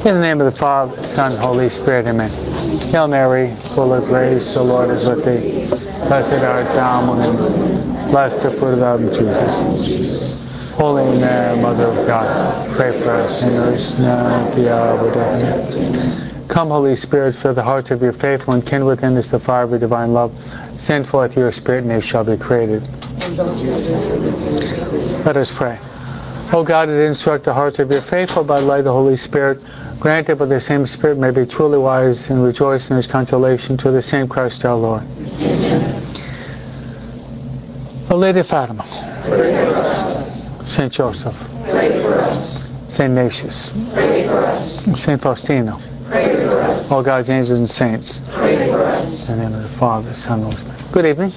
In the name of the Father, Son, Holy Spirit, amen. Hail Mary, full of grace, the Lord is with thee. Blessed art thou among women. Blessed the fruit of thy womb, Jesus. Holy Mary, Mother of God, pray for us sinners, now and at the hour of our death. Come, Holy Spirit, fill the hearts of your faithful and kindle within us the fire of your divine love. Send forth your Spirit, and they shall be created. Let us pray. O God, that instruct the hearts of your faithful by the light of the Holy Spirit, grant that by the same Spirit may be truly wise and rejoice in his consolation to the same Christ our Lord. Amen. O Lady of Fatima, pray for us. Saint Joseph, pray for us. Saint Ignatius, pray for us. Saint Faustino, pray for us. All God's angels and saints, pray for us. In the name of the Father, Son, and Holy Spirit. Good evening.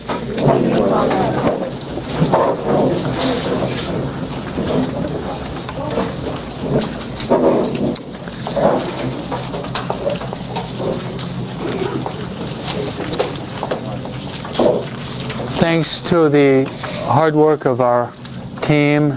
Thanks to the hard work of our team,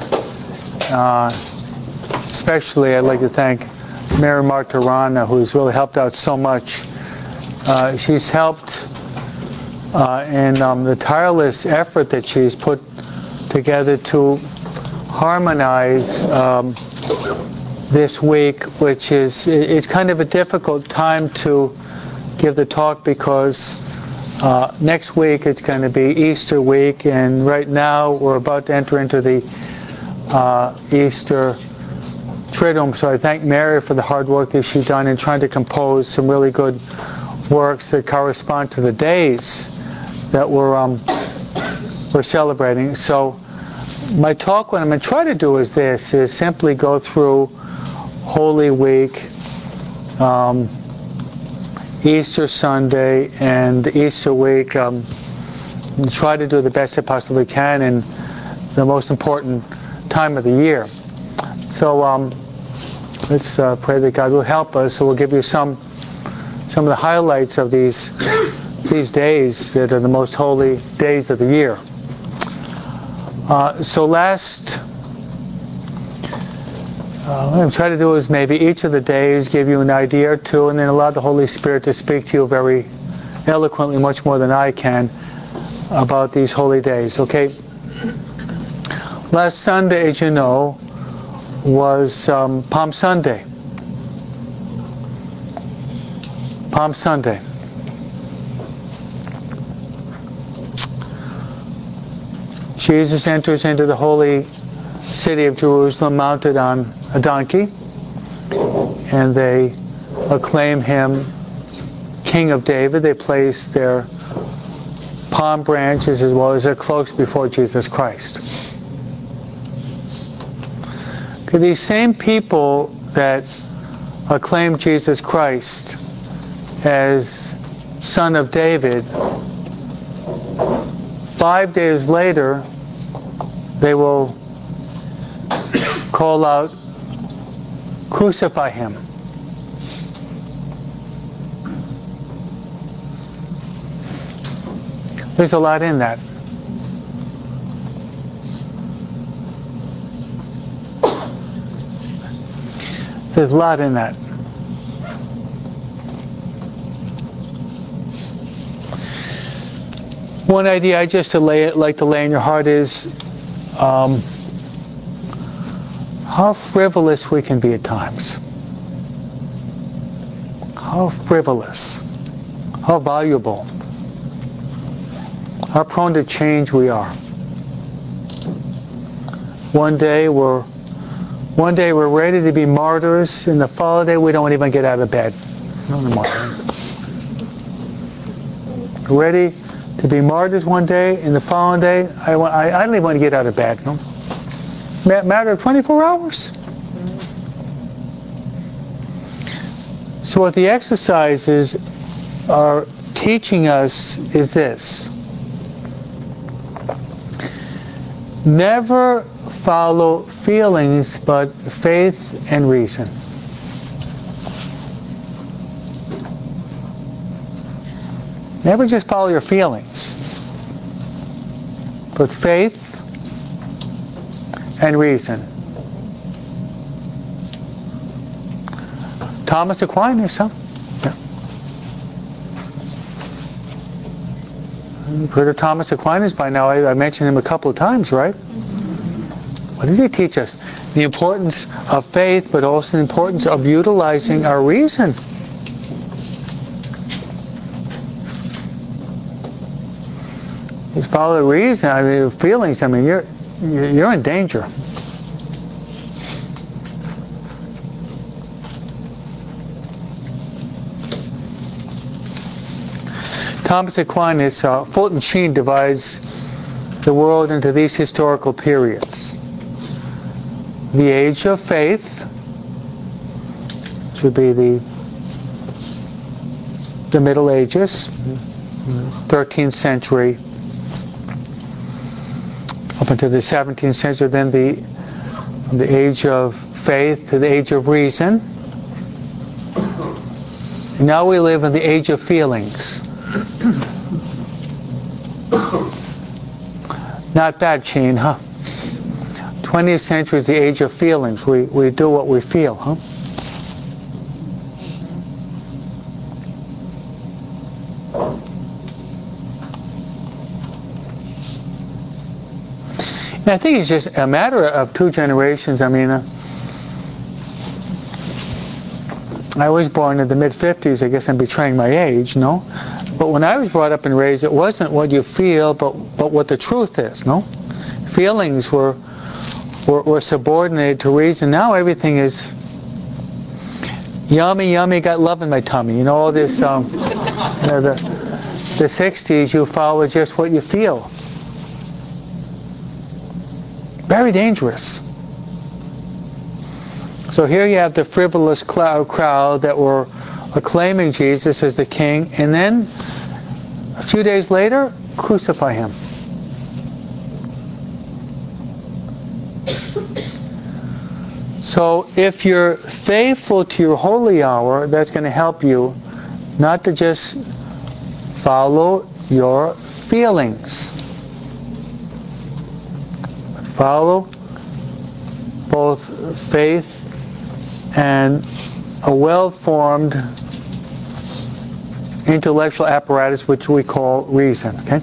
especially I'd like to thank Mary Martirana, who's really helped out so much. She's helped in the tireless effort that she's put together to harmonize this week, which is it's kind of a difficult time to give the talk because next week it's going to be Easter week, and right now we're about to enter into the Easter Triduum. So I thank Mary for the hard work that she's done in trying to compose some really good works that correspond to the days that we're celebrating. So my talk, what I'm going to try to do is simply go through Holy Week, Easter Sunday, and Easter week. Try to do the best I possibly can in the most important time of the year. So let's pray that God will help us. So we'll give you some of the highlights of these days that are the most holy days of the year. So last, what I'm trying to do is maybe each of the days give you an idea or two, and then allow the Holy Spirit to speak to you very eloquently, much more than I can, about these holy days. Okay? Last Sunday, as you know, was Palm Sunday. Palm Sunday. Jesus enters into the holy city of Jerusalem mounted on a donkey, and they acclaim him King of David. They place their palm branches as well as their cloaks before Jesus Christ. Okay, these same people that acclaim Jesus Christ as Son of David, 5 days later they will call out, "Crucify him." There's a lot in that. There's a lot in that. One idea I just like to lay in your heart is how frivolous we can be at times. How frivolous. How valuable. How prone to change we are. One day we're ready to be martyrs, and the following day we don't even get out of bed. Ready to be martyrs one day, and the following day I don't even want to get out of bed. No? Matter of 24 hours. So what the exercises are teaching us is this: never follow feelings, but faith and reason. Never just follow your feelings, but faith and reason. Thomas Aquinas, huh? Yeah. You've heard of Thomas Aquinas by now. I mentioned him a couple of times, right? What does he teach us? The importance of faith, but also the importance of utilizing our reason. You follow the reason, feelings, you're in danger. Thomas Aquinas, Fulton Sheen divides the world into these historical periods. The age of faith, which would be the Middle Ages, 13th century up into the 17th century, then the age of faith to the age of reason. And now we live in the age of feelings. Not bad, Sheen, huh? 20th century is the age of feelings. We do what we feel, huh? And I think it's just a matter of 2 generations. I was born in the mid-50s. I guess I'm betraying my age, no? But when I was brought up and raised, it wasn't what you feel, but what the truth is, no? Feelings were subordinated to reason. Now everything is yummy, got love in my tummy. All this, the 60s, you follow just what you feel. Very dangerous. So here you have the frivolous crowd that were acclaiming Jesus as the king, and then a few days later, crucify him. So if you're faithful to your holy hour, that's going to help you not to just follow your feelings. Follow both faith and a well-formed intellectual apparatus which we call reason, okay?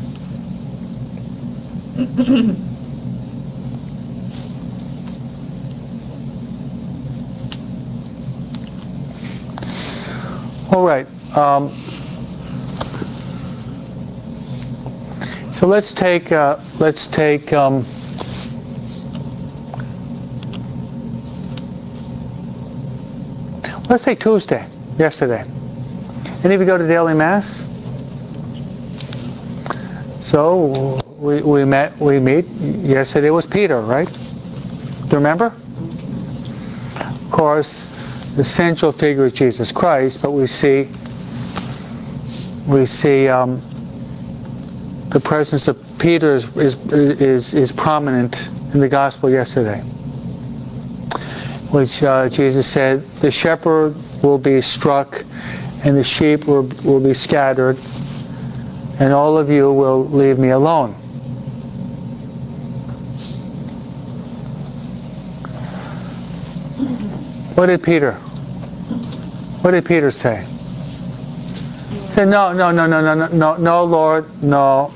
All right. So let's take Tuesday, yesterday. Any of you go to daily mass? So we meet. Yesterday was Peter, right? Do you remember? Of course, the central figure is Jesus Christ, but we see the presence of Peter is prominent in the gospel yesterday, which Jesus said, the shepherd will be struck and the sheep will be scattered, and all of you will leave me alone. What did Peter say? He said, no, Lord, no.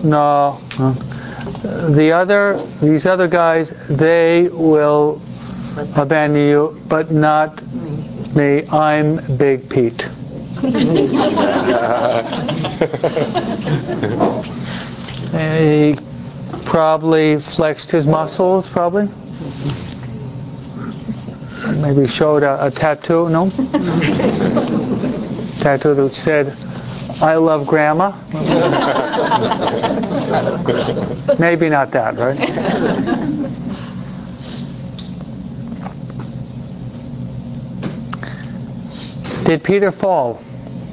These other guys, they will abandon you, but not me. I'm Big Pete. He probably flexed his muscles, probably. Maybe showed a tattoo, no? Tattoo that said, I love Grandma. Maybe not that, right? Did Peter fall?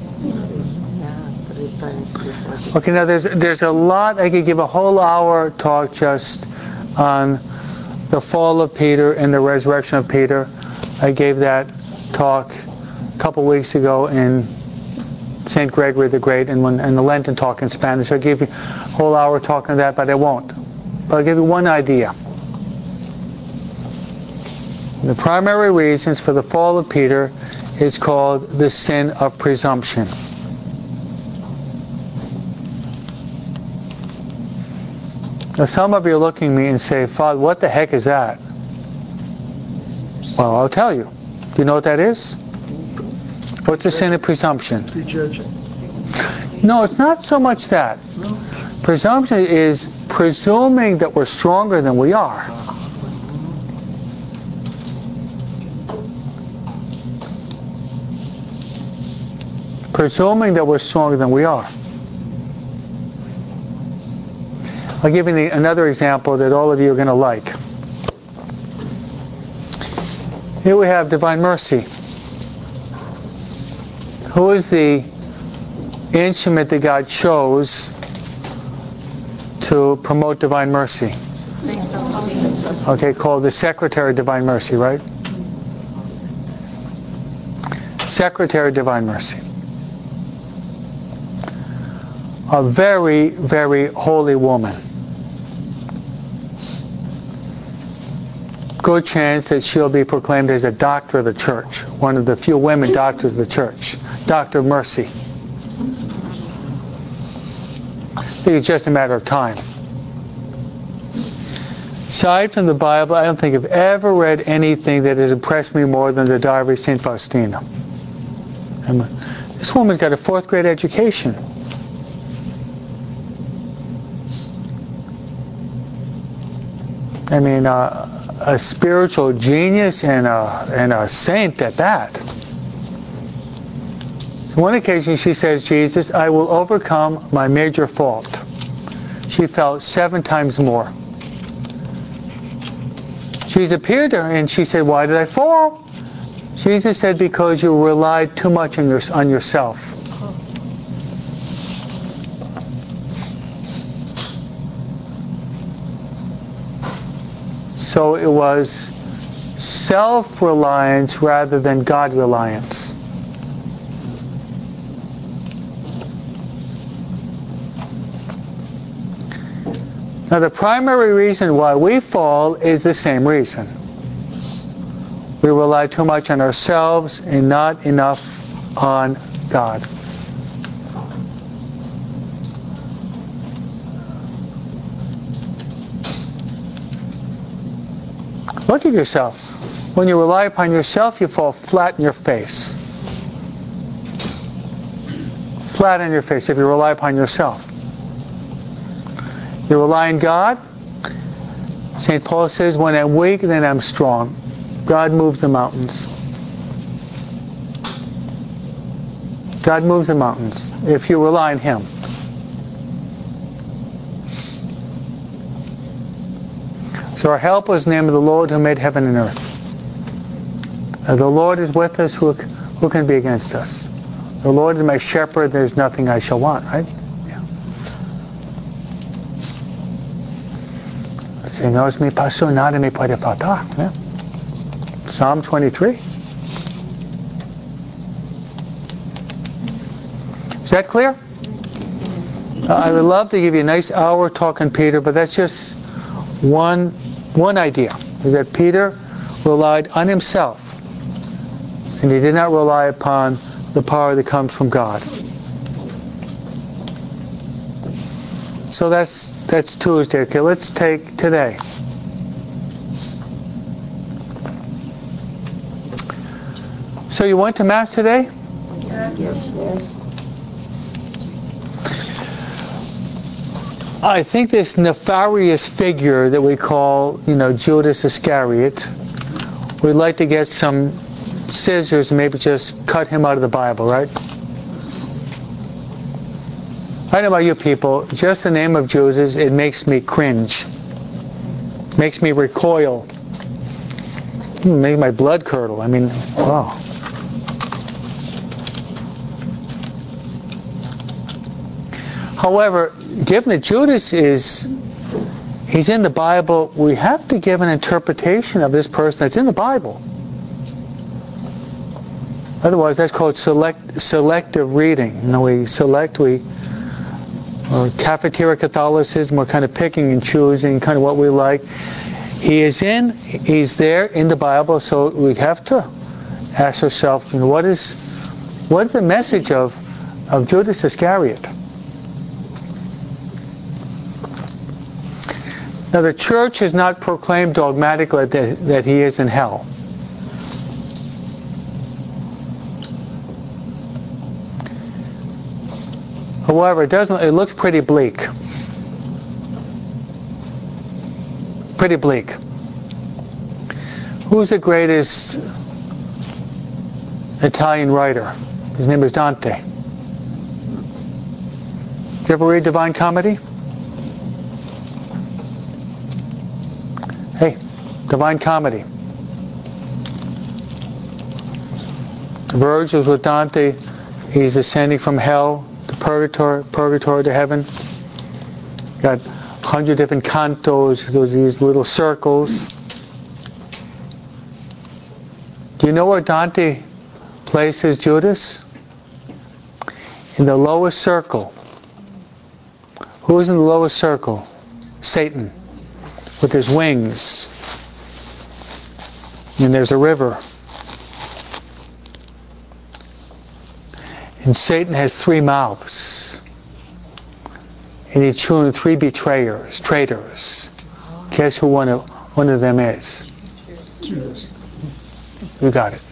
Okay, now there's a lot. I could give a whole hour talk just on the fall of Peter and the resurrection of Peter. I gave that talk a couple weeks ago in St. Gregory the Great and the Lenten talk in Spanish. I gave you a whole hour talking on that, but I won't. But I'll give you one idea. The primary reasons for the fall of Peter is called the sin of presumption. Now some of you are looking at me and say, Father, what the heck is that? Well, I'll tell you. Do you know what that is? What's the sin of presumption? Prejudging. No, it's not so much that. No. Presumption is presuming that we're stronger than we are. Presuming that we're stronger than we are. I'll give you another example that all of you are going to like. Here we have divine mercy. Who is the instrument that God chose to promote divine mercy? Okay, called the Secretary of Divine Mercy, right? Secretary of Divine Mercy. A very, very holy woman. Good chance that she'll be proclaimed as a doctor of the church. One of the few women doctors of the church. Doctor of Mercy. I think it's just a matter of time. Aside from the Bible, I don't think I've ever read anything that has impressed me more than the Diary of St. Faustina. And this woman's got a 4th grade education. I mean, a spiritual genius and a saint at that. So one occasion she says, Jesus, I will overcome my major fault. She felt 7 times more. Jesus appeared to her and she said, why did I fall? Jesus said, because you relied too much on yourself. So it was self-reliance rather than God-reliance. Now the primary reason why we fall is the same reason. We rely too much on ourselves and not enough on God. Look at yourself. When you rely upon yourself, you fall flat in your face. Flat in your face if you rely upon yourself. You rely on God. St. Paul says, when I'm weak, then I'm strong. God moves the mountains. God moves the mountains if you rely on Him. So our help is in the name of the Lord who made heaven and earth. The Lord is with us, who can be against us? The Lord is my shepherd, there's nothing I shall want, right? Yeah. Señor es mi pastor, nada me puede faltar. Yeah. Psalm 23. Is that clear? I would love to give you a nice hour talking Peter, but that's just one idea, is that Peter relied on himself, and he did not rely upon the power that comes from God. So that's Tuesday. Okay, let's take today. So you went to Mass today? Yes. I think this nefarious figure that we call, Judas Iscariot, we'd like to get some scissors and maybe just cut him out of the Bible, right? I don't know about you people, just the name of Judas, it makes me cringe. Makes me recoil. Makes my blood curdle. I mean, wow. However, given that Judas he's in the Bible, we have to give an interpretation of this person that's in the Bible. Otherwise, that's called selective reading. Or cafeteria Catholicism, we're kind of picking and choosing kind of what we like. He's there in the Bible, so we have to ask herself, what is the message of Judas Iscariot? Now, the church has not proclaimed dogmatically that he is in hell. However, it looks pretty bleak. Pretty bleak. Who's the greatest Italian writer? His name is Dante. Did you ever read Divine Comedy? Hey, Divine Comedy. Virgil's with Dante. He's ascending from hell to purgatory to heaven. Got 100 different cantos, these little circles. Do you know where Dante places Judas? In the lowest circle. Who is in the lowest circle? Satan, with his wings. And there's a river. And Satan has 3 mouths. And he's chewing 3 traitors. Guess who one of them is? Judas. You got it.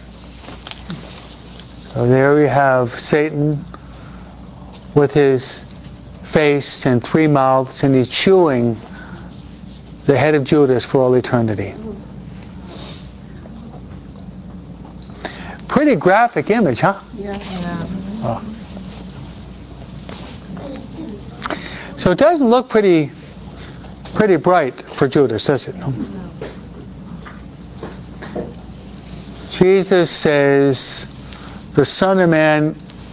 So there we have Satan with his face and 3 mouths, and he's chewing the head of Judas for all eternity. Pretty graphic image, huh? Yeah. Oh. So it doesn't look pretty bright for Judas, does it? No. Jesus says, the Son of Man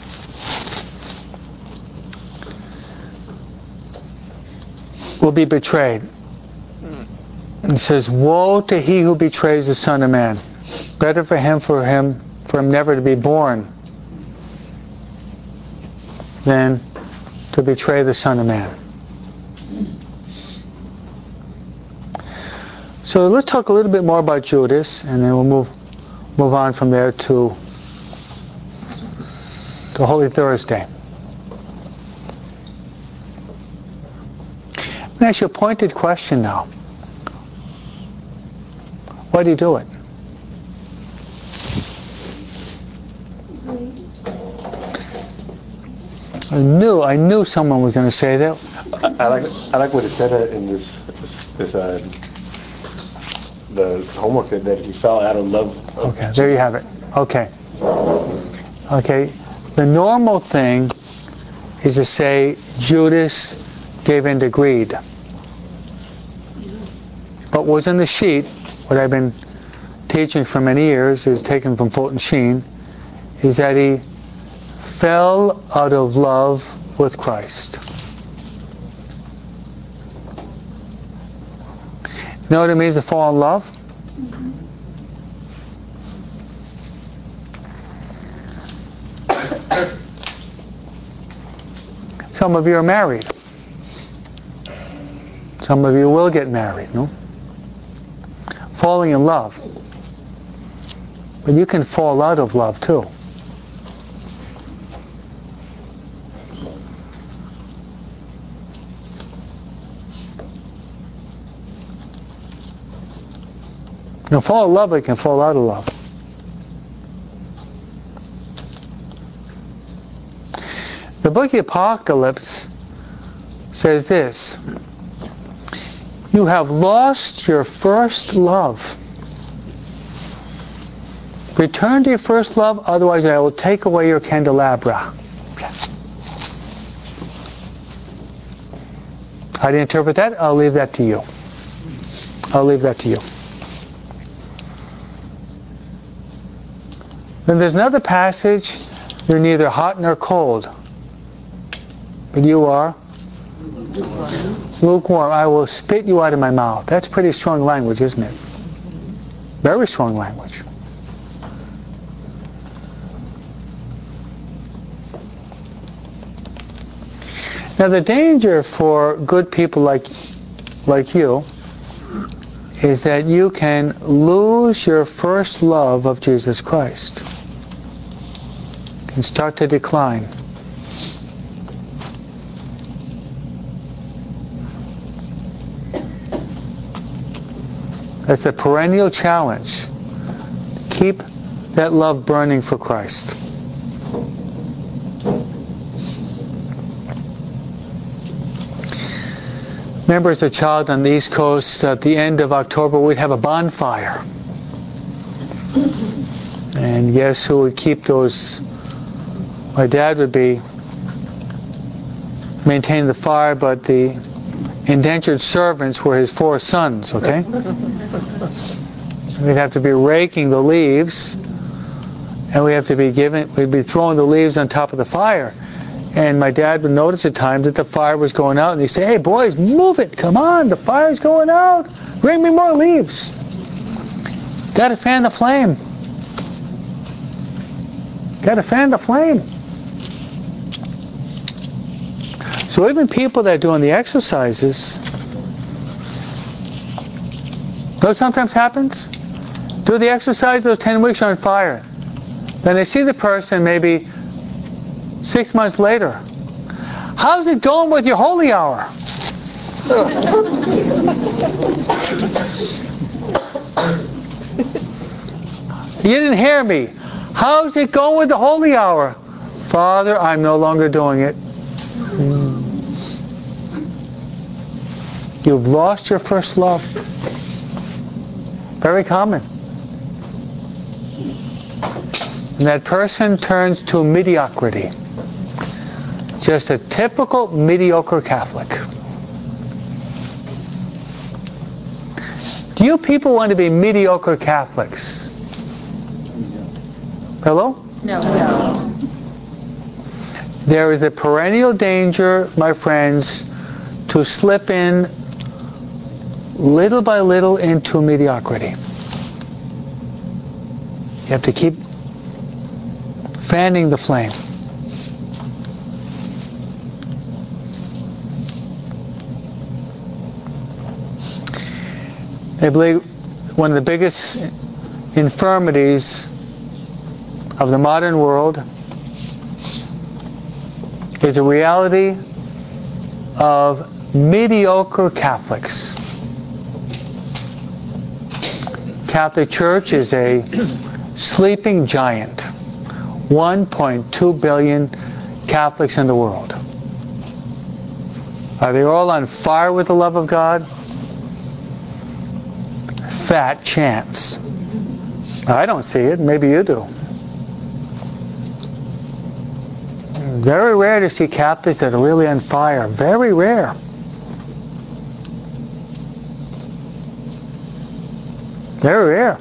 will be betrayed. He says, woe to he who betrays the Son of Man. Better for him never to be born than to betray the Son of Man. So let's talk a little bit more about Judas, and then we'll move on from there to Holy Thursday. I'm going to ask you a pointed question now. Why do you do it? I knew someone was going to say that. I like what it said in this the homework that he fell out of love. Okay, there you have it. Okay. The normal thing is to say Judas gave in to greed. But what's in the sheet, what I've been teaching for many years, is taken from Fulton Sheen, is that he fell out of love with Christ. You know what it means to fall in love? Some of you are married. Some of you will get married, no? Falling in love. But you can fall out of love too. You can fall in love, but you can fall out of love. The book of Apocalypse says this: you have lost your first love. Return to your first love, otherwise I will take away your candelabra. How do you interpret that? I'll leave that to you. Then there's another passage, you're neither hot nor cold, but you are lukewarm. I will spit you out of my mouth. That's pretty strong language, isn't it? Very strong language. Now the danger for good people like you is that you can lose your first love of Jesus Christ. You can start to decline. That's a perennial challenge. Keep that love burning for Christ. Remember, as a child on the East Coast, at the end of October, we'd have a bonfire. And guess who would keep those? My dad would be maintaining the fire, but the indentured servants were his 4 sons, okay? We'd have to be raking the leaves, and we'd be throwing the leaves on top of the fire. And my dad would notice at times that the fire was going out, and he'd say, "Hey boys, move it, come on, the fire's going out. Bring me more leaves. Got to fan the flame. Got to fan the flame." So even people that are doing the exercises, what sometimes happens? Do the exercise, those 10 weeks are on fire. Then they see the person maybe 6 months later. "How's it going with your holy hour?" "You didn't hear me. How's it going with the holy hour?" "Father, I'm no longer doing it." You've lost your first love. Very common. And that person turns to mediocrity. Just a typical mediocre Catholic. Do you people want to be mediocre Catholics? Hello? No. There is a perennial danger, my friends, to slip in little by little into mediocrity. You have to keep fanning the flame. I believe one of the biggest infirmities of the modern world is the reality of mediocre Catholics. Catholic Church is a sleeping giant. 1.2 billion Catholics in the world. Are they all on fire with the love of God? Fat chance. I don't see it. Maybe you do. Very rare to see Catholics that are really on fire. Very rare. Very rare.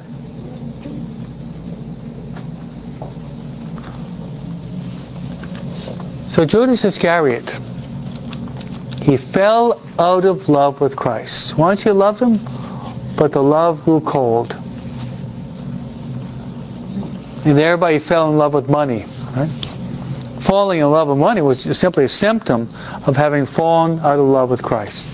So Judas Iscariot, he fell out of love with Christ. Once he loved him, but the love grew cold. And thereby he fell in love with money. Right? Falling in love with money was simply a symptom of having fallen out of love with Christ.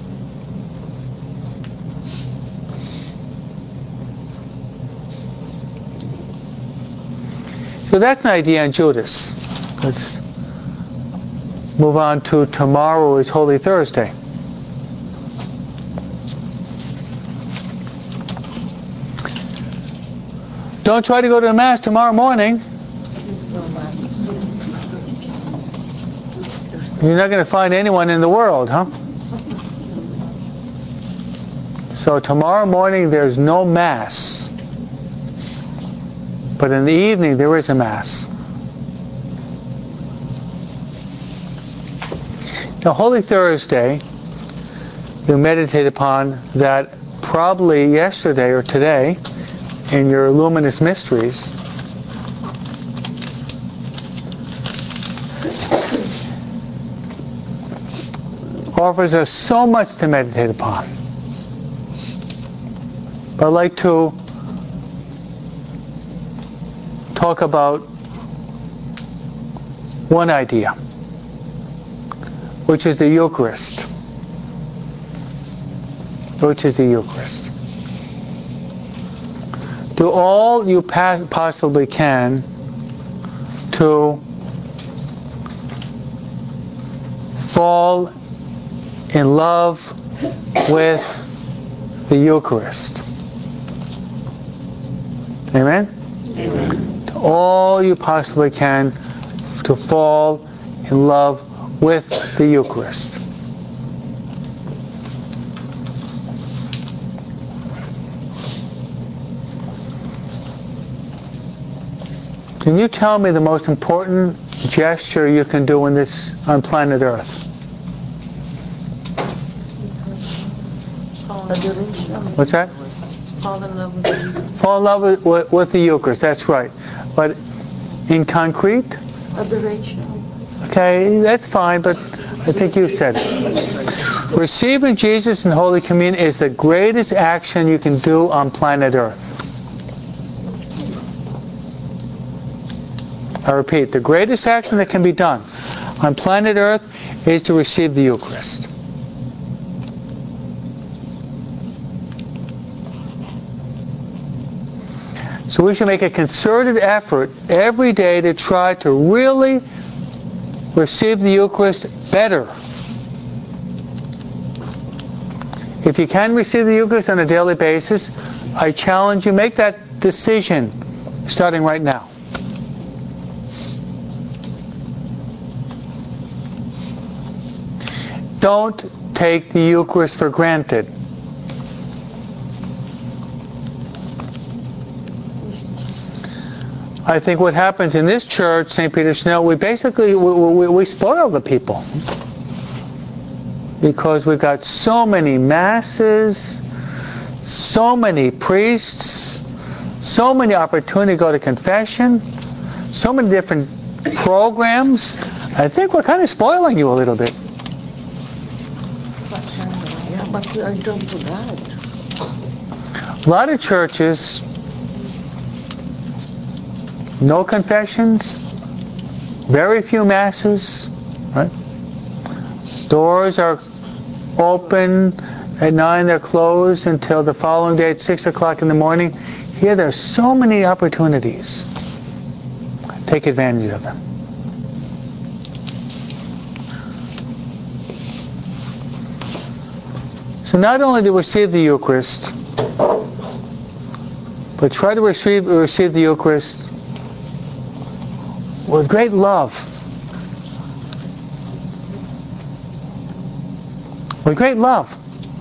So that's an idea on Judas. Let's move on to tomorrow is Holy Thursday. Don't try to go to the Mass tomorrow morning. You're not going to find anyone in the world, huh? So tomorrow morning there's no Mass. But in the evening there is a Mass. Now, Holy Thursday, you meditate upon that probably yesterday or today in your luminous mysteries. Offers us so much to meditate upon. But I'd like to talk about one idea, which is the Eucharist. Which is the Eucharist. do all you possibly can to fall in love with the Eucharist. Amen? Amen. Do all you possibly can to fall in love with the Eucharist. Can you tell me the most important gesture you can do on planet Earth? What's that? Fall in love with the Eucharist. Fall in love with the Eucharist, that's right. But in concrete? Adoration. Okay, that's fine, but I think you said it. Receiving Jesus in Holy Communion is the greatest action you can do on planet Earth. I repeat, the greatest action that can be done on planet Earth is to receive the Eucharist. So we should make a concerted effort every day to try to really receive the Eucharist better. If you can receive the Eucharist on a daily basis, I challenge you, make that decision starting right now. Don't take the Eucharist for granted. I think what happens in this church, St. Peter Chanel, we basically we spoil the people because we've got so many masses, so many priests, so many opportunities to go to confession, so many different programs. I think we're kind of spoiling you a little bit. Yeah, but we are drawn to God. A lot of churches, no confessions, very few masses, right? Doors are open at 9, they're closed until the following day at 6 o'clock in the morning. Here there are so many opportunities. Take advantage of them. So not only to receive the Eucharist, but try to receive the Eucharist with great love. With great love.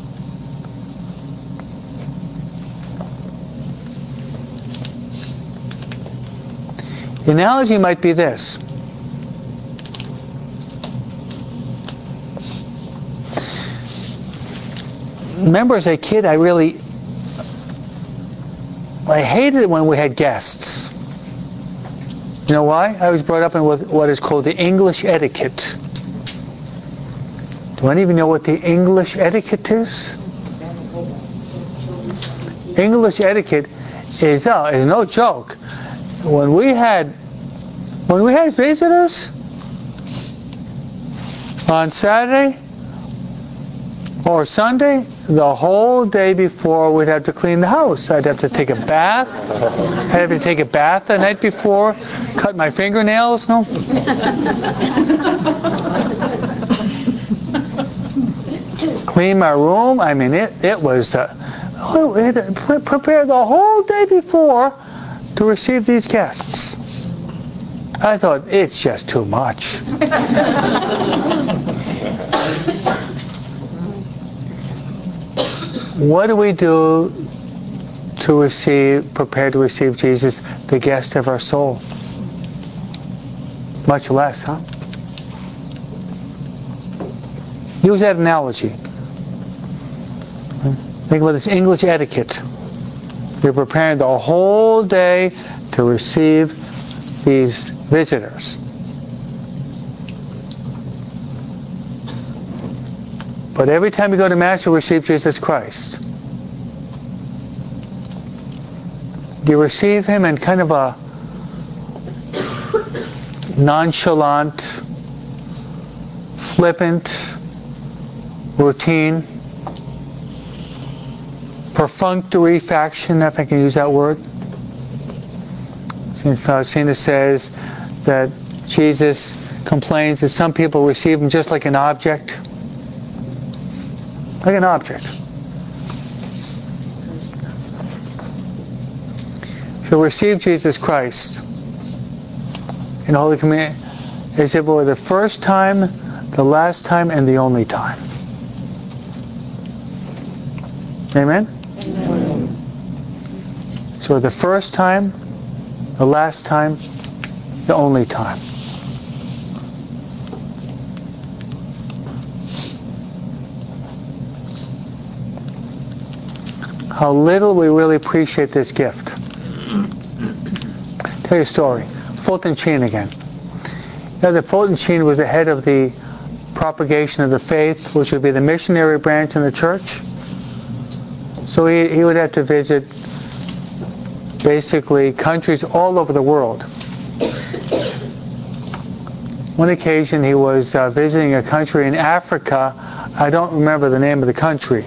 The analogy might be this. Remember as a kid, I hated it when we had guests. You know why? I was brought up in what is called the English etiquette. Do any of you know what the English etiquette is? English etiquette is no joke. When we had visitors on Saturday or Sunday, the whole day before we'd have to clean the house. I'd have to take a bath. I'd have to take a bath the night before, cut my fingernails. No. Clean my room. I mean, it was. We had to prepare the whole day before to receive these guests. I thought, it's just too much. What do we do to prepare to receive Jesus, the guest of our soul? Much less, huh? Use that analogy. Think about this English etiquette. You're preparing the whole day to receive these visitors. But every time you go to Mass, you receive Jesus Christ. You receive Him in kind of a nonchalant, flippant, routine, perfunctory fashion, if I can use that word. St. Faustina says that Jesus complains that some people receive him just like an object. Like an object. So receive Jesus Christ in Holy Communion as if it were the first time, the last time, and the only time. Amen? Amen. So the first time, the last time, the only time. How little we really appreciate this gift. Tell you a story. Fulton Sheen again. Now, the Fulton Sheen was the head of the propagation of the faith, which would be the missionary branch in the church. So he would have to visit basically countries all over the world. One occasion he was visiting a country in Africa. I don't remember the name of the country.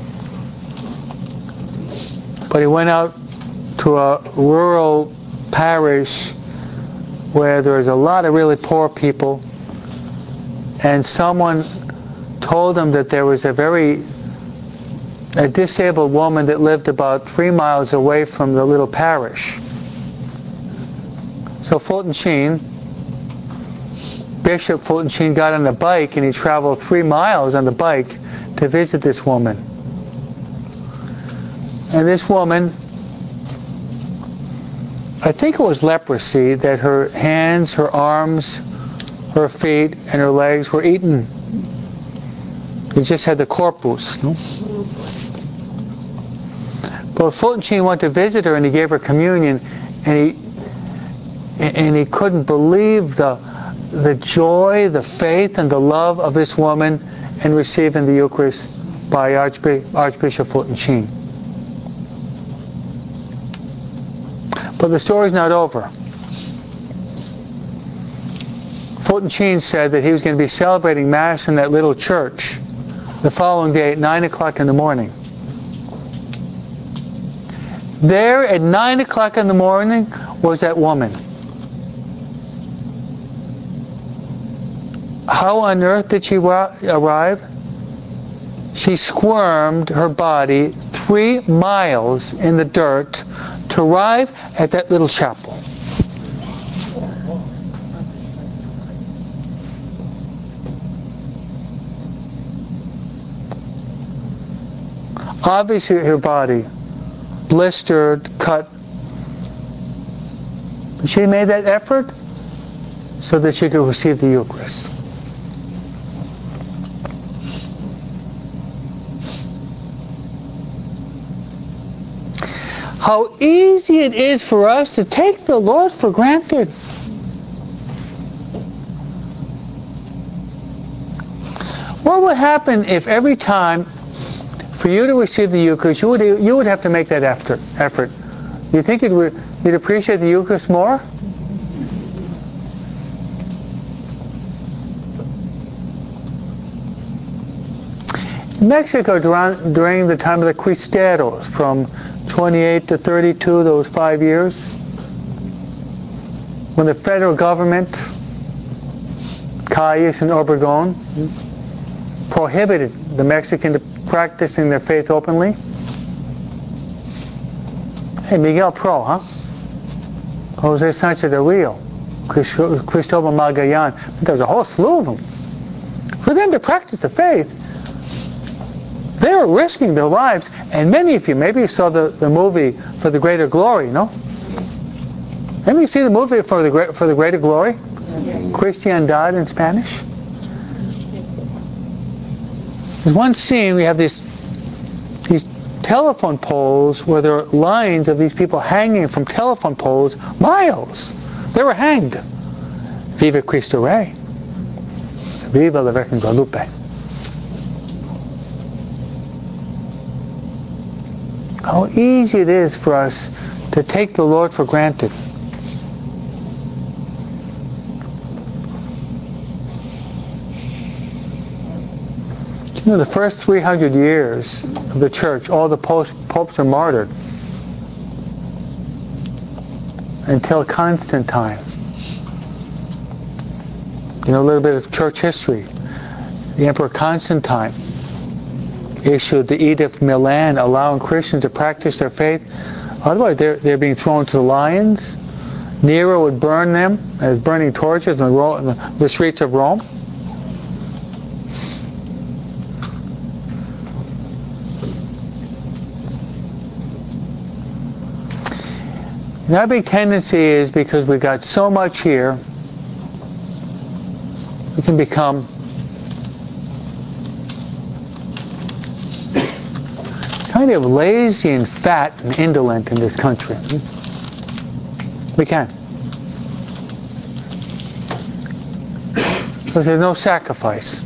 But he went out to a rural parish where there was a lot of really poor people, and someone told him that there was a disabled woman that lived about 3 miles away from the little parish. So Fulton Sheen, Bishop Fulton Sheen, got on a bike and he traveled 3 miles on the bike to visit this woman. And this woman, I think it was leprosy, that her hands, her arms, her feet, and her legs were eaten. He just had the corpus. No? But Fulton Sheen went to visit her and he gave her communion, and he couldn't believe the joy, the faith, and the love of this woman in receiving the Eucharist by Archbishop Fulton Sheen. But the story's not over. Fulton Sheen said that he was going to be celebrating Mass in that little church the following day at 9 o'clock in the morning. There at 9 o'clock in the morning was that woman. How on earth did she arrive? She squirmed her body 3 miles in the dirt to arrive at that little chapel. Obviously her body blistered, cut. She made that effort so that she could receive the Eucharist. How easy it is for us to take the Lord for granted. What would happen if every time for you to receive the Eucharist, you would have to make that effort? You think you'd appreciate the Eucharist more? In Mexico, during the time of the Cristeros, from 28 to 32, those 5 years, when the federal government, Calles and Obregón, prohibited the Mexicans practicing their faith openly. Hey, Miguel Pro, huh? Jose Sanchez del Rio, Cristobal Magallanes. There's a whole slew of them. For them to practice the faith, they were risking their lives. And many of you, maybe you saw the movie For the Greater Glory, no? Maybe you see the movie For the Greater Glory? Cristiandad in Spanish. There's one scene, we have these telephone poles where there are lines of these people hanging from telephone poles miles. They were hanged. Viva Cristo Rey. Viva la Virgen Guadalupe. How easy it is for us to take the Lord for granted. You know, the first 300 years of the church, all the popes are martyred. until Constantine. You know a little bit of church history. The Emperor Constantine issued the Edict of Milan allowing Christians to practice their faith. Otherwise, they're being thrown to the lions. Nero would burn them as burning torches in the streets of Rome. And our big tendency is, because we got so much here, we can become kind of lazy and fat and indolent in this country. We can. Because there's no sacrifice.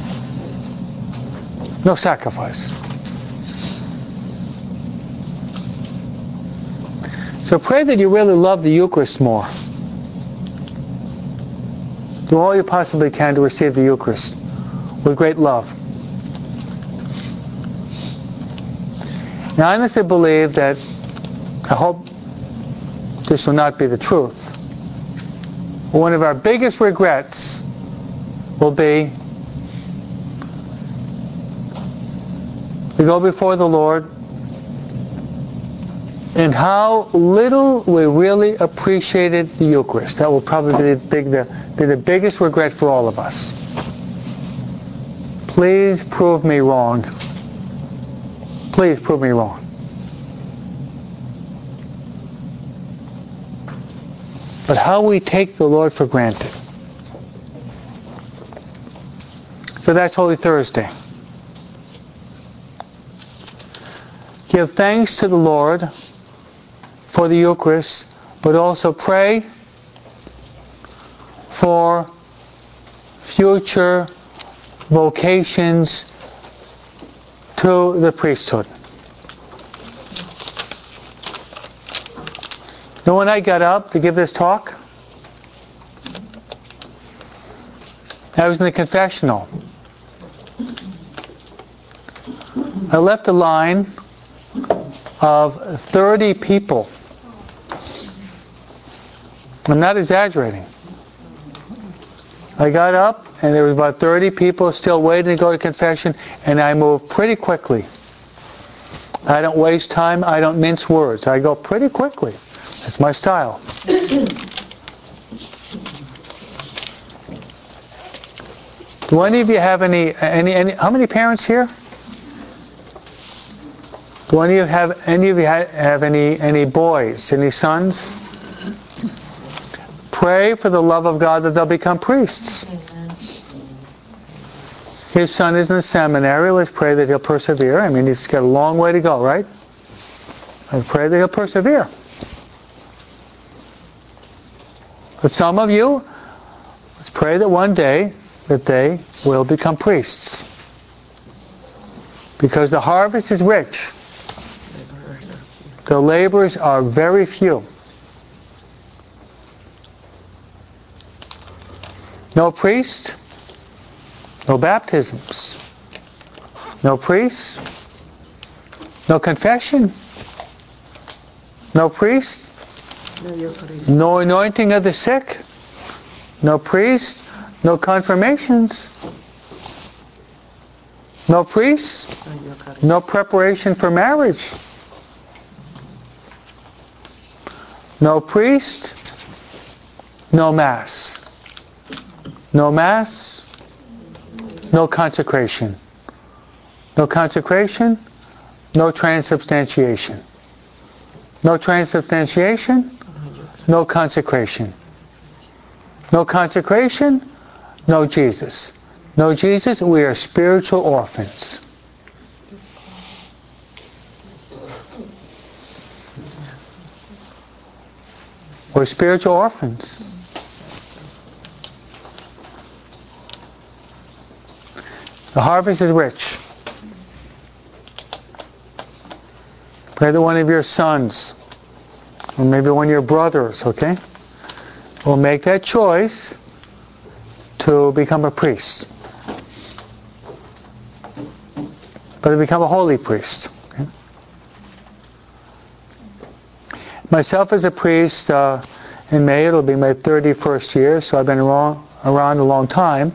No sacrifice. So pray that you really love the Eucharist more. Do all you possibly can to receive the Eucharist with great love. Now, I honestly believe that, I hope this will not be the truth, one of our biggest regrets will be we go before the Lord and how little we really appreciated the Eucharist. That will probably be the biggest regret for all of us. Please prove me wrong. Please prove me wrong. But how we take the Lord for granted. So that's Holy Thursday. Give thanks to the Lord for the Eucharist, but also pray for future vocations to the priesthood. Now, when I got up to give this talk, I was in the confessional. I left a line of 30 people. I'm not exaggerating. I got up and there was about 30 people still waiting to go to confession, and I moved pretty quickly. I don't waste time. I don't mince words. I go pretty quickly. That's my style. Do any of you have any how many parents here? Do any of you have any boys, any sons? Pray for the love of God that they'll become priests. His son is in the seminary. Let's pray that he'll persevere. I mean, he's got a long way to go, right? I pray that he'll persevere. But some of you, let's pray that one day that they will become priests. Because the harvest is rich. The laborers are very few. No priest, no baptisms. No priest, no confession. No priest, No Eucharist. no anointing of the sick. No priest, no confirmations. No priest, No Eucharist. no preparation for marriage. No priest, no Mass. No Mass, no consecration. No consecration, no transubstantiation. No transubstantiation, no consecration. No consecration, no Jesus. No Jesus, we are spiritual orphans. We're spiritual orphans. The harvest is rich. Pray that one of your sons, or maybe one of your brothers, okay, will make that choice to become a priest. But to become a holy priest. Okay? Myself as a priest, in May it'll be my 31st year, so I've been around a long time.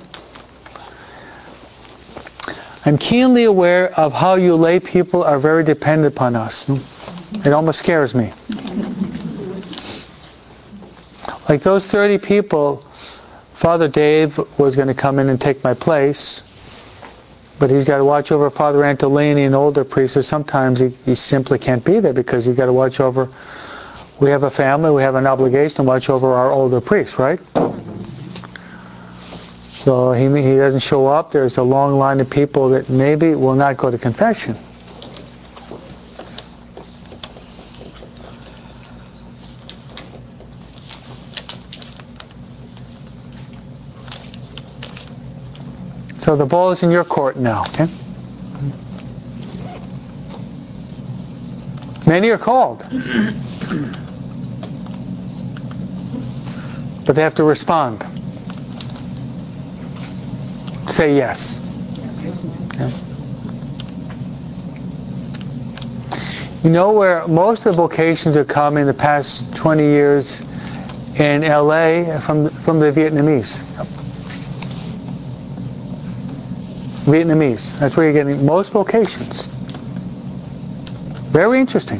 I'm keenly aware of how you lay people are very dependent upon us. It almost scares me. Like those 30 people, Father Dave was going to come in and take my place, but he's got to watch over Father Antolini, an older priest, so sometimes he simply can't be there because he's got to watch over. We have a family, we have an obligation to watch over our older priests, right? So he doesn't show up. There's a long line of people that maybe will not go to confession. So the ball is in your court now, okay? Many are called. But they have to respond. Say yes. Yeah. You know where most of the vocations have come in the past 20 years in LA from the Vietnamese. Vietnamese. That's where you're getting most vocations. Very interesting.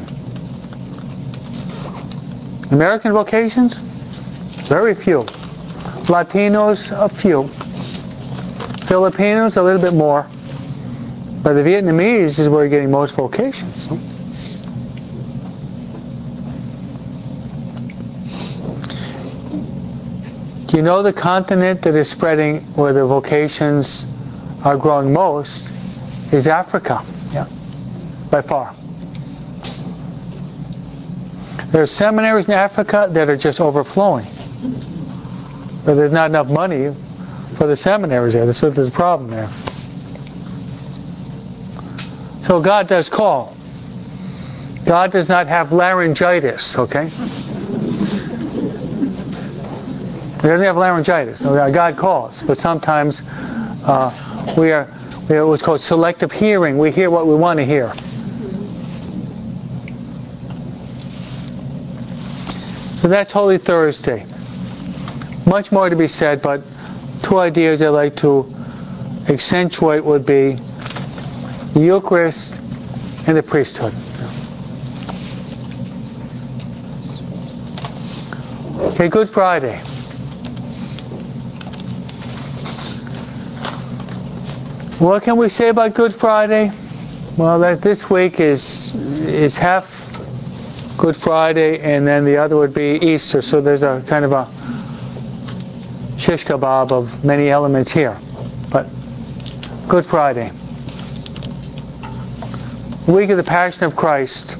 American vocations? Very few. Latinos, a few. Filipinos, a little bit more. But the Vietnamese is where you're getting most vocations. Do you know the continent that is spreading where the vocations are growing most is Africa? Yeah, by far. There are seminaries in Africa that are just overflowing. But there's not enough money for the seminaries there. So there's a problem there. So God does call. God does not have laryngitis, okay? He doesn't have laryngitis. God calls. But sometimes we are what's called selective hearing. We hear what we want to hear. So that's Holy Thursday. Much more to be said, but two ideas I'd like to accentuate would be the Eucharist and the priesthood. Okay, Good Friday. What can we say about Good Friday? Well, that this week is half Good Friday, and then the other would be Easter. So there's a kind of a shish kebab of many elements here. But Good Friday. Week of the Passion of Christ.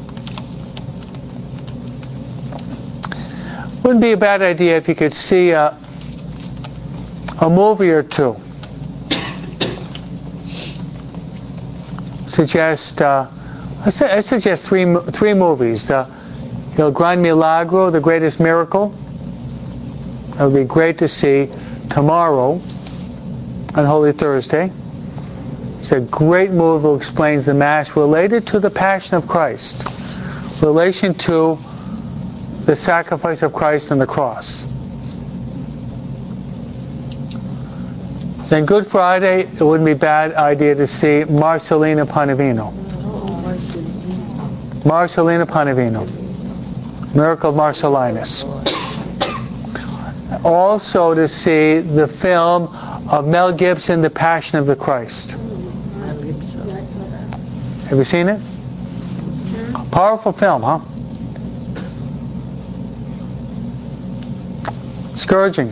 Wouldn't be a bad idea if you could see a movie or two. I suggest three movies. El Gran Milagro, The Greatest Miracle. That would be great to see tomorrow on Holy Thursday. It's a great movie that explains the Mass related to the Passion of Christ, relation to the sacrifice of Christ on the cross. Then Good Friday, it wouldn't be a bad idea to see Marcellina Panavino. Marcellina Panavino. Miracle of Marcellinus. Also to see the film of Mel Gibson, The Passion of the Christ. Have you seen it? Powerful film, huh? Scourging.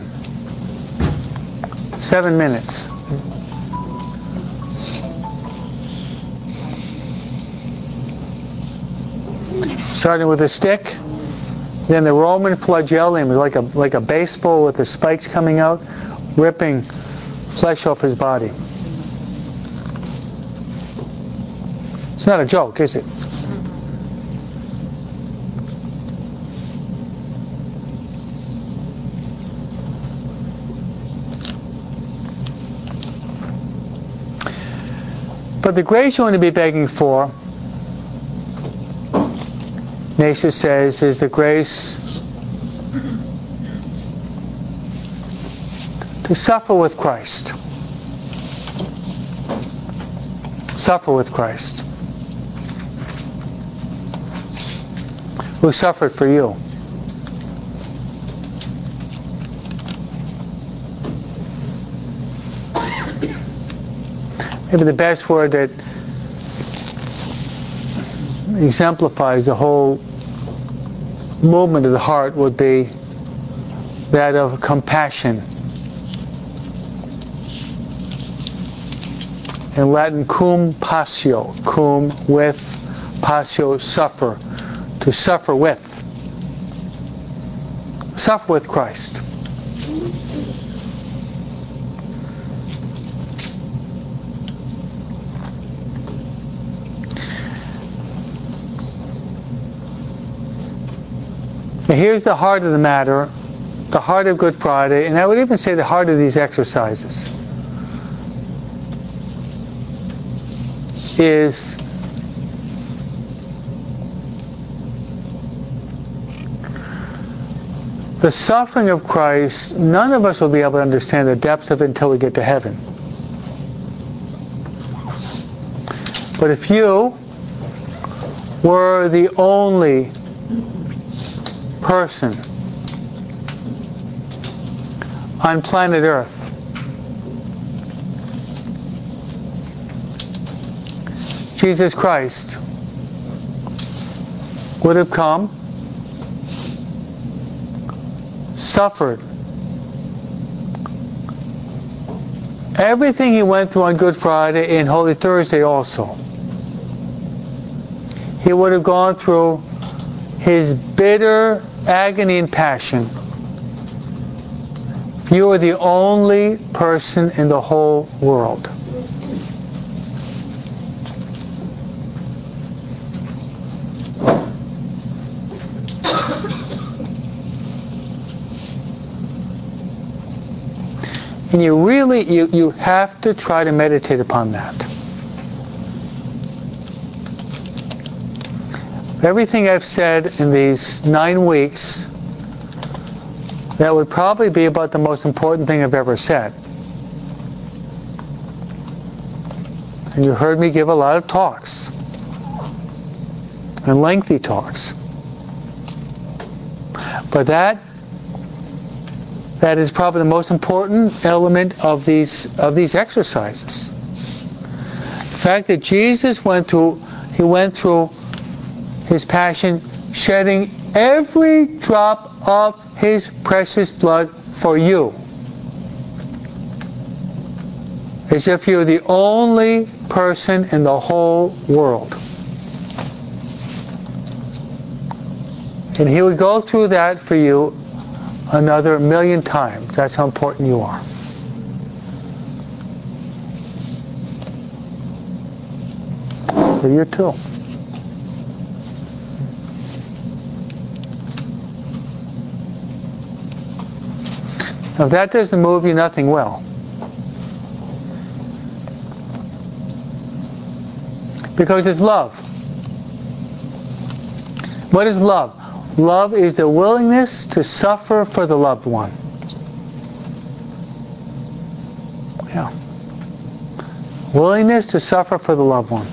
7 minutes. Starting with a stick, then the Roman flagellum, like a baseball with the spikes coming out, ripping flesh off his body. It's not a joke, is it? But the grace you want to be begging for Ignatius says, is the grace to suffer with Christ. Suffer with Christ, who suffered for you. Maybe the best word that exemplifies the whole movement of the heart would be that of compassion. In Latin, cum passio, cum with, passio suffer, to suffer with. Suffer with Christ. Now here's the heart of the matter, the heart of Good Friday, and I would even say the heart of these exercises is the suffering of Christ. None of us will be able to understand the depths of it until we get to heaven. But if you were the only person on planet Earth Jesus Christ would have come, suffered everything he went through on Good Friday and Holy Thursday also. He would have gone through his bitter agony and passion. You are the only person in the whole world. And you have to try to meditate upon that. Everything I've said in these 9 weeks, that would probably be about the most important thing I've ever said. And you heard me give a lot of talks, and lengthy talks. But that is probably the most important element of these exercises. The fact that Jesus went through his passion, shedding every drop of his precious blood for you. As if you're the only person in the whole world. And he would go through that for you another 1,000,000 times. That's how important you are. For you too. Now if that doesn't move you, nothing will. Because it's love. What is love? Love is the willingness to suffer for the loved one. Yeah. Willingness to suffer for the loved one.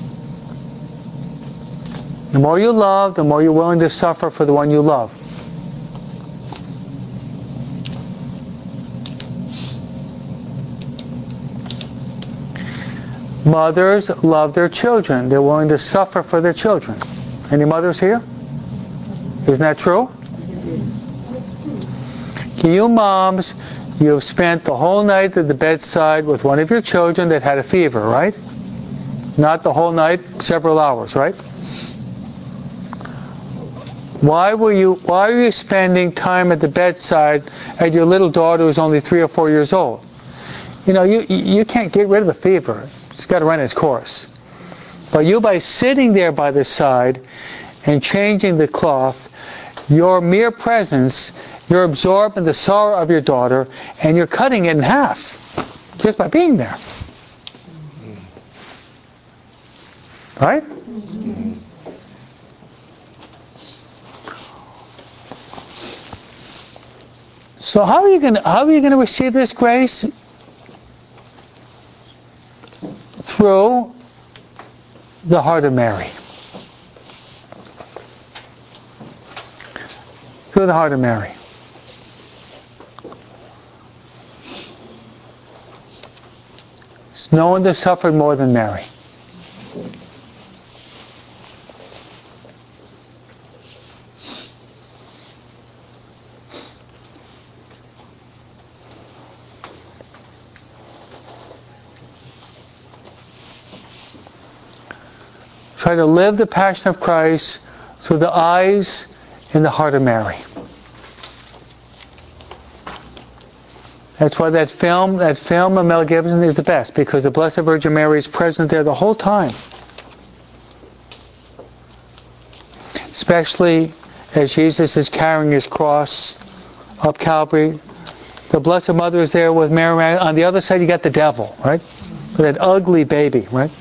The more you love, the more you're willing to suffer for the one you love. Mothers love their children. They're willing to suffer for their children. Any mothers here? Isn't that true? You moms, you've spent the whole night at the bedside with one of your children that had a fever, right? Not the whole night, several hours, right? Why are you spending time at the bedside at your little daughter who's only 3 or 4 years old? You know, you can't get rid of the fever. It's got to run its course. But you, by sitting there by the side and changing the cloth, your mere presence, you're absorbing the sorrow of your daughter, and you're cutting it in half just by being there. Right? So how are you going to receive this grace? Through the heart of Mary. Through the heart of Mary. There's no one that suffered more than Mary. Try to live the Passion of Christ through the eyes and the heart of Mary. That's why that film of Mel Gibson is the best, because the Blessed Virgin Mary is present there the whole time. Especially as Jesus is carrying his cross up Calvary. The Blessed Mother is there with Mary. On the other side you got the devil, right? That ugly baby, right?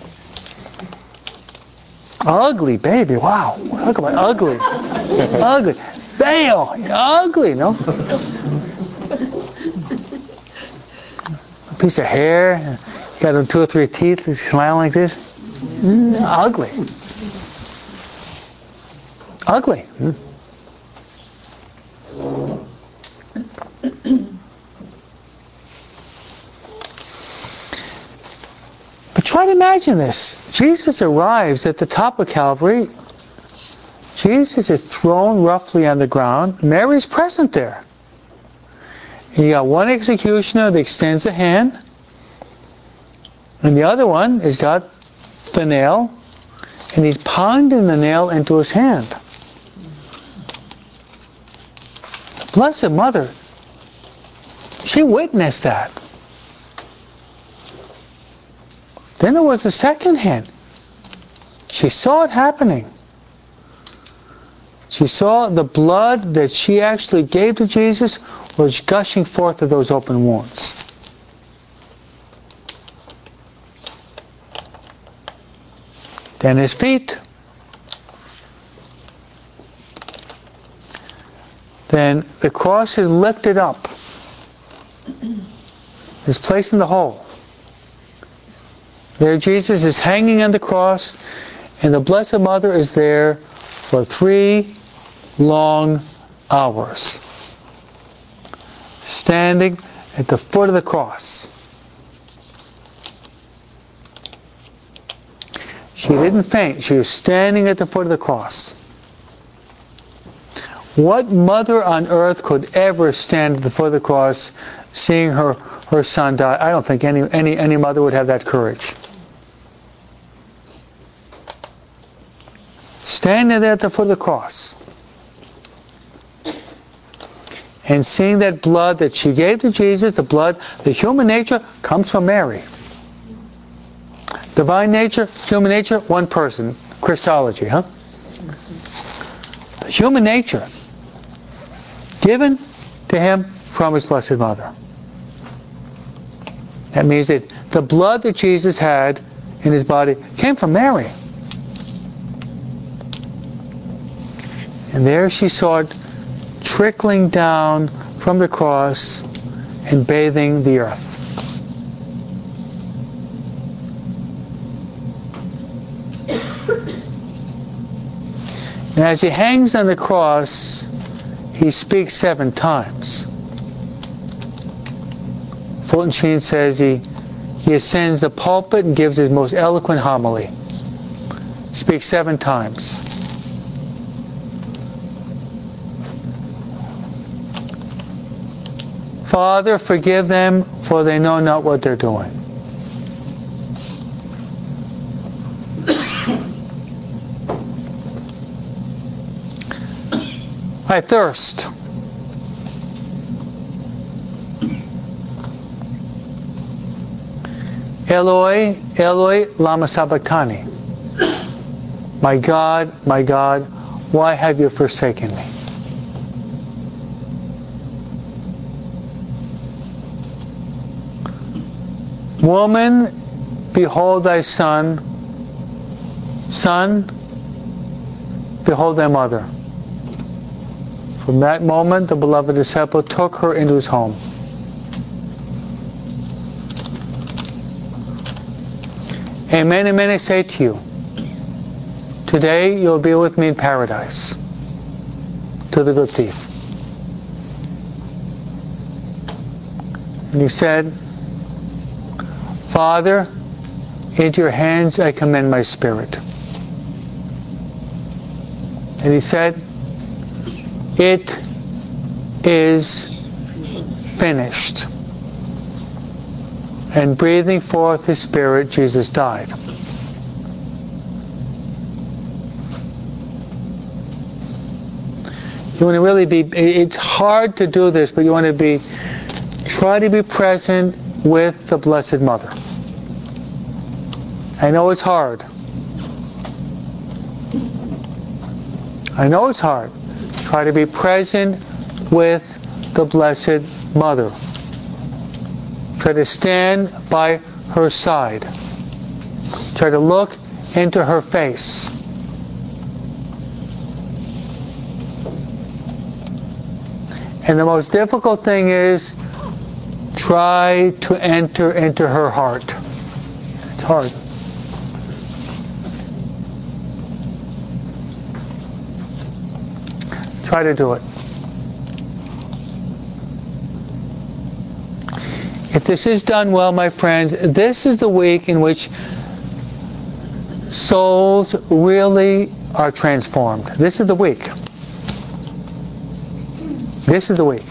Ugly baby, wow. Look about ugly. Ugly. Veil, ugly, no? A piece of hair, got 2 or 3 teeth, he's smiling like this. Ugly. Ugly. But try to imagine this. Jesus arrives at the top of Calvary. Jesus is thrown roughly on the ground. Mary's present there. And you got one executioner that extends a hand, and the other one has got the nail, and he's pounding the nail into his hand. The Blessed Mother, she witnessed that. Then there was the second hand. She saw it happening. She saw the blood that she actually gave to Jesus was gushing forth of those open wounds. Then his feet. Then the cross is lifted up. Is placed in the hole. There Jesus is hanging on the cross, and the Blessed Mother is there for 3 long hours, standing at the foot of the cross. She didn't faint. She was standing at the foot of the cross. What mother on earth could ever stand at the foot of the cross seeing her son die? I don't think any mother would have that courage. Standing there at the foot of the cross and seeing that blood that she gave to Jesus, the human nature comes from Mary. Divine nature, human nature, one person. Christology, huh? The human nature given to him from his Blessed Mother. That means that the blood that Jesus had in his body came from Mary. And there she saw it trickling down from the cross and bathing the earth. And as he hangs on the cross, he speaks 7 times. Fulton Sheen says he ascends the pulpit and gives his most eloquent homily. Speaks 7 times. Father, forgive them, for they know not what they're doing. I thirst. Eloi, Eloi, lama sabachthani. My God, why have you forsaken me? Woman, behold thy son. Son, behold thy mother. From that moment, the beloved disciple took her into his home. Amen, amen, I say to you, today you'll be with me in paradise. To the good thief. And he said, Father, into your hands I commend my spirit. And he said, it is finished. And breathing forth his spirit, Jesus died. You want to really be, it's hard to do this, but you want to try to be present with the Blessed Mother. I know it's hard. I know it's hard. Try to be present with the Blessed Mother. Try to stand by her side. Try to look into her face. And the most difficult thing is try to enter into her heart. It's hard. Try to do it. If this is done well, my friends, this is the week in which souls really are transformed. This is the week. This is the week.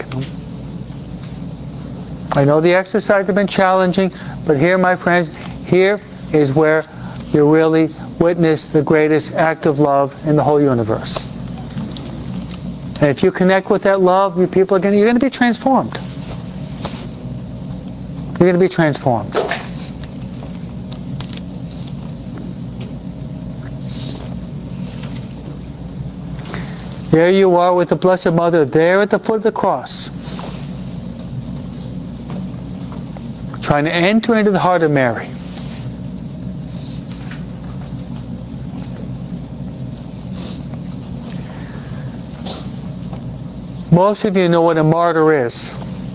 I know the exercises have been challenging, but here, my friends, here is where you really witness the greatest act of love in the whole universe. And if you connect with that love, you're going to be transformed. You're going to be transformed. There you are with the Blessed Mother, there at the foot of the cross, trying to enter into the heart of Mary. Most of you know what a martyr is,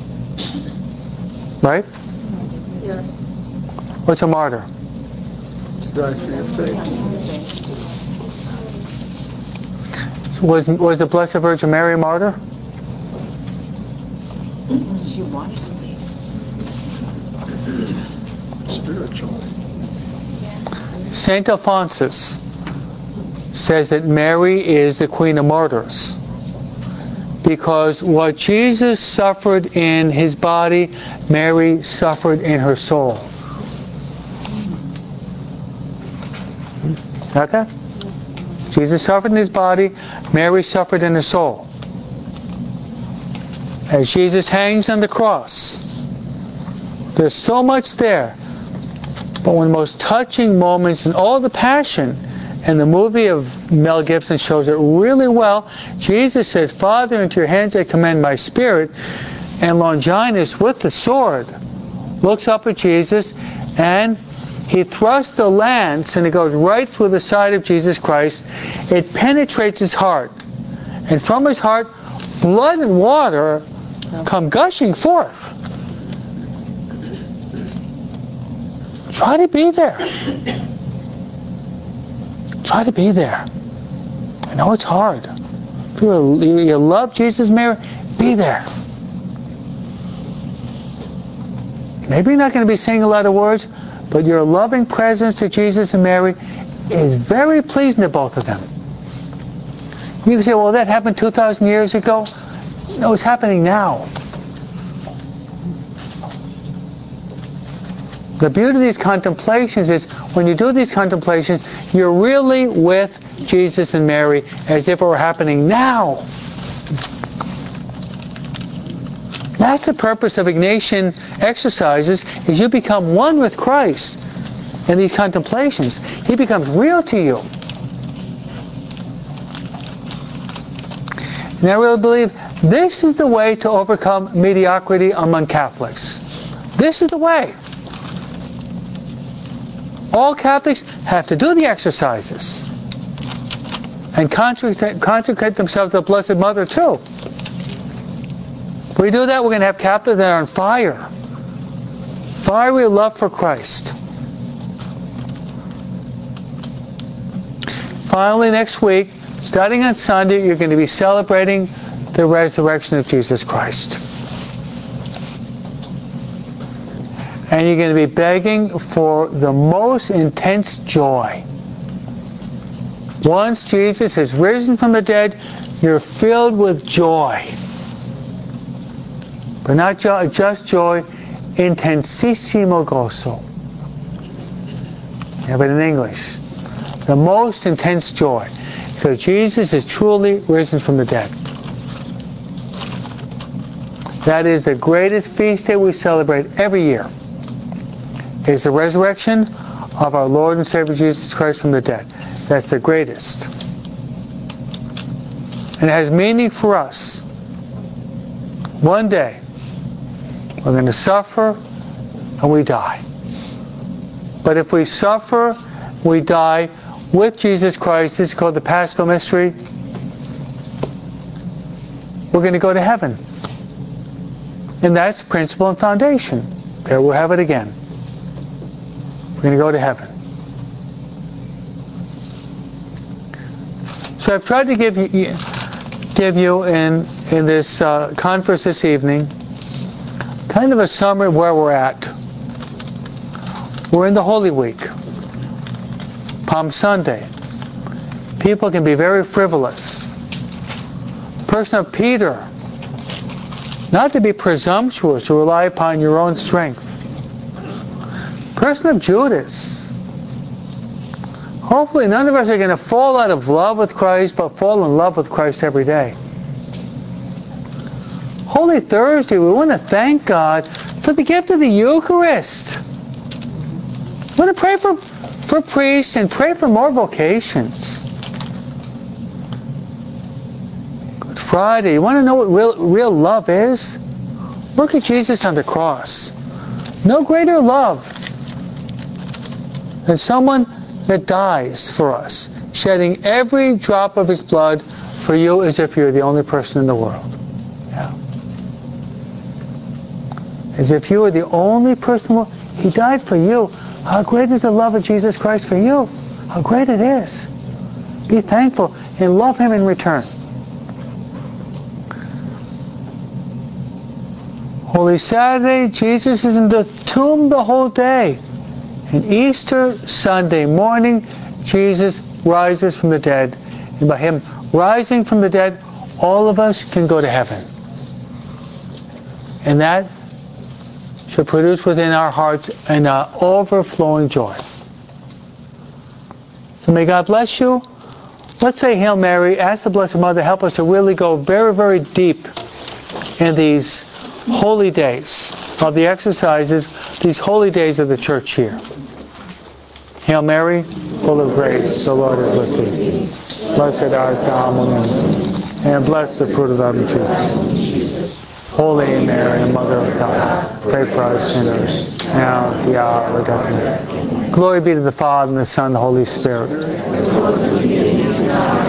right? Yes. What's a martyr? To die for your faith. Was the Blessed Virgin Mary a martyr? She wanted to be. Spiritually. Saint Alphonsus says that Mary is the Queen of Martyrs, because what Jesus suffered in his body, Mary suffered in her soul. Got that? Jesus suffered in his body, Mary suffered in her soul. As Jesus hangs on the cross, there's so much there. But one of the most touching moments in all the Passion, and the movie of Mel Gibson shows it really well, Jesus says, Father, into your hands I commend my spirit. And Longinus, with the sword, looks up at Jesus, and he thrusts the lance, and it goes right through the side of Jesus Christ. It penetrates his heart. And from his heart, blood and water come gushing forth. Try to be there. Try to be there. I know it's hard. If you love Jesus, Mary, be there. Maybe you're not going to be saying a lot of words, but your loving presence to Jesus and Mary is very pleasing to both of them. You can say, well, that happened 2,000 years ago. No, it's happening now. The beauty of these contemplations is when you do these contemplations, you're really with Jesus and Mary as if it were happening now. That's the purpose of Ignatian exercises, is you become one with Christ in these contemplations. He becomes real to you. And I really believe this is the way to overcome mediocrity among Catholics. This is the way. All Catholics have to do the exercises and consecrate themselves to the Blessed Mother too. we do that, we're going to have Catholics that are on fire. Fiery love for Christ. Finally, next week, starting on Sunday, you're going to be celebrating the resurrection of Jesus Christ. And you're going to be begging for the most intense joy. Once Jesus has risen from the dead, you're filled with joy. But not just joy, intensissimo gozo. Yeah, but in English, the most intense joy. Because Jesus is truly risen from the dead. That is the greatest feast day we celebrate every year. Is the resurrection of our Lord and Savior Jesus Christ from the dead. That's the greatest. And it has meaning for us. One day, we're going to suffer and we die. But if we suffer, we die with Jesus Christ. This is called the Paschal Mystery. We're going to go to heaven. And that's principle and foundation. There we'll have it again. We're going to go to heaven. So I've tried to give you in this conference this evening kind of a summary of where we're at. We're in the Holy Week. Palm Sunday. People can be very frivolous. The person of Peter, not to be presumptuous or rely upon your own strength. Person of Judas. Hopefully none of us are going to fall out of love with Christ, but fall in love with Christ every day. Holy Thursday, we want to thank God for the gift of the Eucharist. We want to pray for priests and pray for more vocations. Good Friday, you want to know what real love is? Look at Jesus on the cross. No greater love than someone that dies for us, shedding every drop of his blood for you as if you're the only person in the world. Yeah. As if you were the only person in the world. He died for you. How great is the love of Jesus Christ for you? How great it is. Be thankful and love him in return. Holy Saturday, Jesus is in the tomb the whole day. And Easter Sunday morning, Jesus rises from the dead. And by him rising from the dead, all of us can go to heaven. And that should produce within our hearts an overflowing joy. So may God bless you. Let's say Hail Mary. Ask the Blessed Mother to help us to really go very, very deep in these holy days of the exercises, these holy days of the Church here. Hail Mary, full of grace, the Lord is with thee. Blessed art thou among women, and blessed the fruit of thy womb, Jesus. Holy Mary, Mother of God, pray for us sinners, now at the hour of our death. Glory be to the Father, and the Son, and the Holy Spirit.